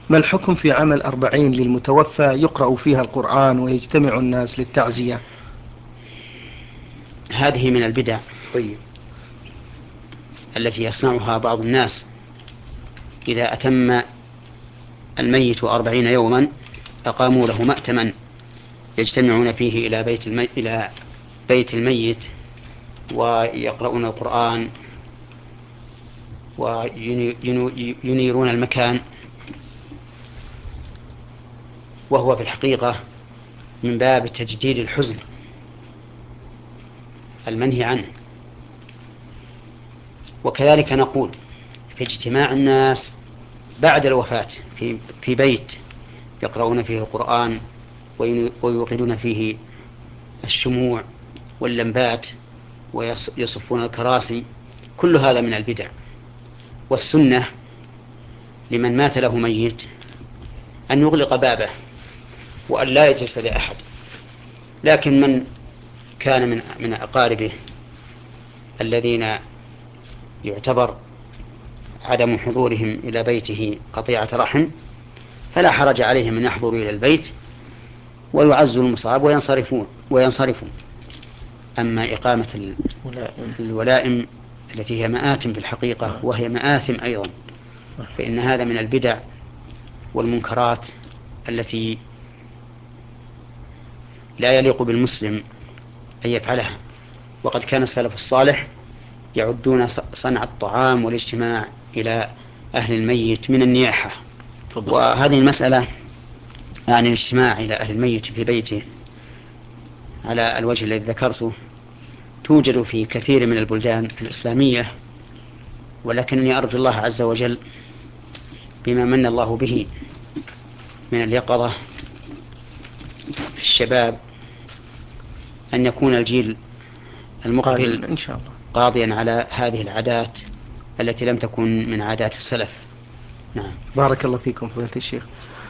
ما الحكم في عمل 40 للمتوفى يقرأ فيها القرآن ويجتمع الناس للتعزية؟ هذه من البدع طيب. التي يصنعها بعض الناس. إذا أتم الميت 40 يوما أقاموا له مأتما يجتمعون فيه إلى بيت الميت ويقرؤون القرآن وينيرون المكان، وهو في الحقيقة من باب تجديد الحزن المنهي عنه. وكذلك نقول في اجتماع الناس بعد الوفاة في بيت يقرؤون فيه القرآن ويوقدون فيه الشموع واللمبات ويصفون الكراسي، كل هذا من البدع. والسنة لمن مات له ميت أن يغلق بابه وأن لا يجلس لأحد، لكن من كان من أقاربه الذين يعتبر عدم حضورهم إلى بيته قطيعة رحم فلا حرج عليهم أن يحضروا إلى البيت ويعزوا المصاب وينصرفون. أما إقامة الولائم التي هي مآتم في الحقيقة وهي مآثم أيضا، فإن هذا من البدع والمنكرات التي لا يليق بالمسلم أن يفعلها. وقد كان السلف الصالح يعدون صنع الطعام والاجتماع إلى أهل الميت من النياحة. وهذه المسألة يعني الاجتماع إلى أهل الميت في بيته على الوجه الذي ذكرته توجد في كثير من البلدان الإسلامية، ولكنني أرجو الله عز وجل بما من الله به من اليقظة في الشباب أن يكون الجيل المقبل إن شاء الله قاضيا على هذه العادات التي لم تكن من عادات السلف. نعم. بارك الله فيكم فضيلة الشيخ.